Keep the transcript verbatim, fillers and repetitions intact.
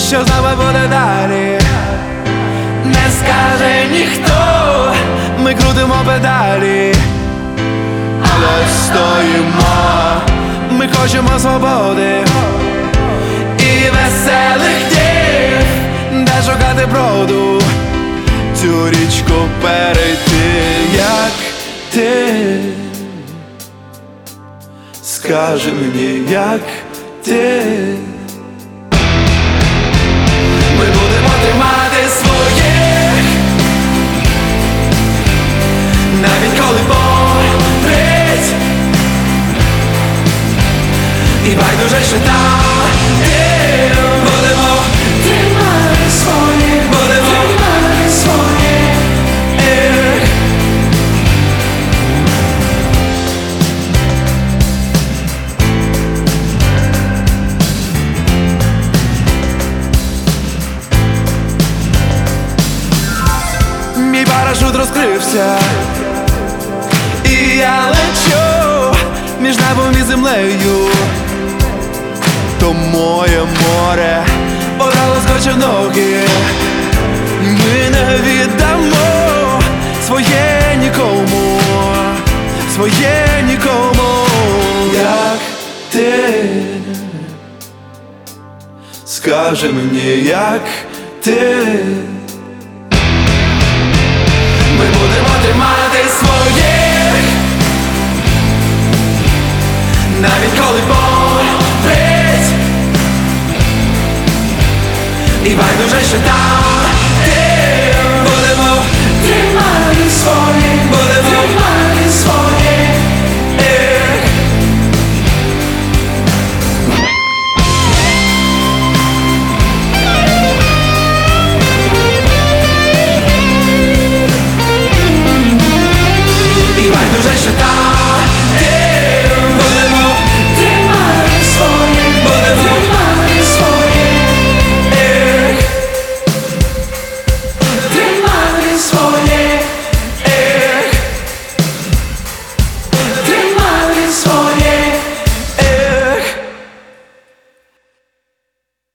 що з нами буде далі, не скаже ніхто, ми крутимо педалі, але стоїмо, ми хочемо свободи і веселих днів, де шукати броду, цю річку перейти, як ти. Скажи мені, як ти. Ми будемо тримати своїх, навіть коли болить, і байдуже, що там дим. Будемо тримати своїх, будемо тримати своїх. Мій парашут розкрився, і я лечу між небом і землею. То моє море одразу скоче ноги. Ми не віддамо своє нікому, своє нікому, як ти. Скажи мені, як ти. Ми будемо тримати своїх, навіть коли болить, і байдуже, що там